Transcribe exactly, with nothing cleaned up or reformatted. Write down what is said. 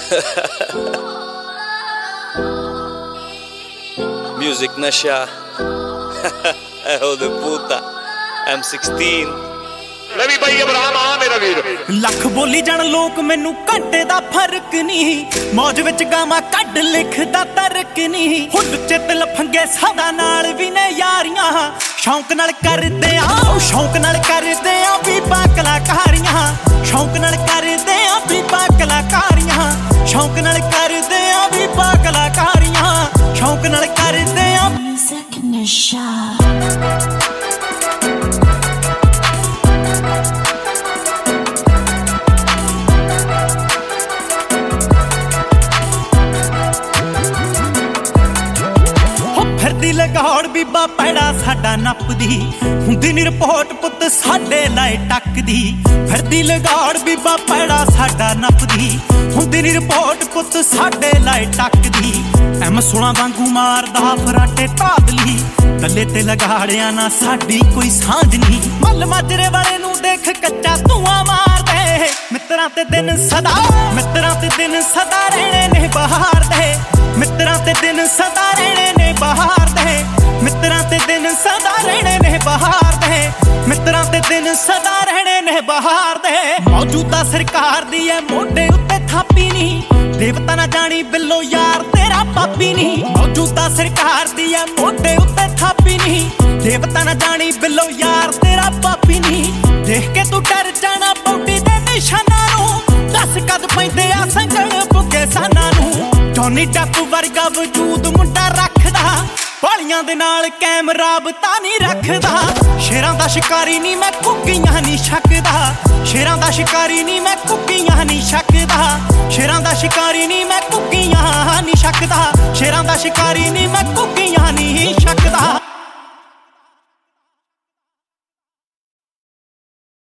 Music nasha. Eho de puta. M sixteen. ਲਵੀ ਬਾਈ ਇਬਰਾਹਿਮ ਆ ਮੇਰਾ ਵੀਰ ਲੱਖ ਬੋਲੀ ਜਾਣ ਲੋਕ ਮੈਨੂੰ ਘੰਟੇ ਦਾ ਫਰਕ ਨਹੀਂ ਮੌਜ ਵਿੱਚ ਗਾਵਾਂ ਕੱਢ ਲਿਖਦਾ ਤਰਕ ਨਹੀਂ ਹੁੱਲ ਚਿੱਤ ਲਫੰਗੇ ਸਦਾ ਨਾਲ ਵੀ ਨੇ ਯਾਰੀਆਂ ਸ਼ੌਂਕ ਨਾਲ ਕਰਦੇ ਆ ਸ਼ੌਂਕ ਨਾਲ ਕਰਦੇ ਆ ਵੀ ਕਲਾਕਾਰੀਆਂ ਸ਼ੌਂਕ ਨਾਲ ਕਰਦੇ ਆ ਵੀ ਕਲਾਕਾਰੀਆਂ ਸ਼ੌਂਕ ਨਾਲ ਕਰਦੇ ਆ ਵੀ ਕਲਾਕਾਰੀਆਂ ਸ਼ੌਂਕ ਨਾਲ ਕਰਦੇ ਆ Music nasha. ਫਿਰਦੀ ਲਗਾਉਣ ਬੀਬਾ ਪੈੜਾ ਸਾਡਾ ਨੱਪਦੀ ਹੁੰਦੀ ਨੀ ਰਿਪੋਰਟ ਪੁੱਤ ਸਾਡੇ ਲਾਏ ਟੱਕਦੀ ਫਿਰਦੀ ਲਗਾਉਣ ਬੀਬਾ ਪੈੜਾ ਸਾਡਾ ਨੱਪਦੀ ਹੁੰਦੀ ਨੀ ਰਿਪੋਰਟ ਪੁੱਤ ਸਾਡੇ ਲਾਏ ਟੱਕਦੀ ਐਮ ਸੋਲਾਂ ਵਾਂਗੂ ਮਾਰਦਾ ਫਰਾਟੇ ਧਾਦਲੀ ਕੱਲੇ ਤੇ ਲਗਾੜਿਆ ਨਾ ਸਾਡੀ ਕੋਈ ਸਾਂਝ ਨਹੀਂ ਮੱਲ ਮਾਜਰੇ ਵਾਲੇ ਨੂੰ ਦੇਖ ਕੱਚਾ ਧੂਆਂ ਮਾਰਦੇ ਮਿੱਤਰਾਂ ਤੇ ਦਿਨ ਸਦਾ ਮਿੱਤਰਾਂ ਤੇ ਦਿਨ ਸਦਾ ਰਹਿਣੇ ਨੇ ਬਹਾਰ ਦੇ ਮਿੱਤਰਾਂ ਤੇ ਦਿਨ ਸਦਾ ਰਹਿਣੇ ਨੇ ਬਹਾਰ ਦੇ ਮਿੱਤਰਾਂ ਤੇ ਦਿਨ ਸਦਾ ਰਹਿਣੇ ਨੇ ਬਹਾਰ ਦੇ ਮਿੱਤਰਾਂ ਤੇ ਦਿਨ ਸਦਾ ਰਹਿਣੇ ਨੇ ਬਹਾਰ ਦੇ ਮੌਜੂਦਾ ਸਰਕਾਰ ਦੀ ਐ ਮੋਢੇ ਉੱਤੇ ਥਾਪੀ ਨਹੀਂ ਦੇਵਤਾ ਨਾ ਜਾਣੀ ਬਿੱਲੋ ਯਾਰ ਤੇਰਾ ਪਾਪੀ ਨਹੀਂ ਮੌਜੂਦਾ ਸਰਕਾਰ ਦੀ ਐ ਮੋਢੇ ਉੱਤੇ ਥਾਪੀ ਨਹੀਂ ਦੇਵਤਾ ਨਾ ਜਾਣੀ ਬਿੱਲੋ ਯਾਰ ਤੇਰਾ ਪਾਪੀ ਨਹੀਂ ਦੇਖ ਕੇ ਤੂੰ ਡਰ ਜਾਣਾ ਬੌਡੀ ਦੇ ਨਿਸ਼ਾਨਾਂ ਨੂੰ ਦੱਸ ਕਦ ਪੈਂਦੇ ਆ ਸੰਗਲ ਬੁੱਗੇ ਸਾਨਾਂ ਨੂੰ ਜੌਨੀ ਡੱਪ ਵਰਗਾ ਵਜੂਦ ਮੁੰਡਾ ਰੱਖਦਾ ਵਾਲੀਆਂ ਦੇ ਨਾਲ ਕੈਮਰਾ ਬਤਾ ਨਹੀਂ ਰੱਖਦਾ ਸ਼ੇਰਾਂ ਦਾ ਸ਼ਿਕਾਰੀ ਨਹੀਂ ਮੈਂ ਕੁੱਕੀਆਂ ਨਹੀਂ ਛੱਕਦਾ ਸ਼ੇਰਾਂ ਦਾ ਸ਼ਿਕਾਰੀ ਨਹੀਂ ਮੈਂ ਕੁੱਕੀਆਂ ਨਹੀਂ ਛੱਕਦਾ ਸ਼ੇਰਾਂ ਦਾ ਸ਼ਿਕਾਰੀ ਨਹੀਂ ਮੈਂ ਕੁੱਕੀਆਂ ਨਹੀਂ ਛੱਕਦਾ ਸ਼ੇਰਾਂ ਦਾ ਸ਼ਿਕਾਰੀ ਨਹੀਂ ਮੈਂ ਕੁੱਕੀਆਂ ਨਹੀਂ ਛੱਕਦਾ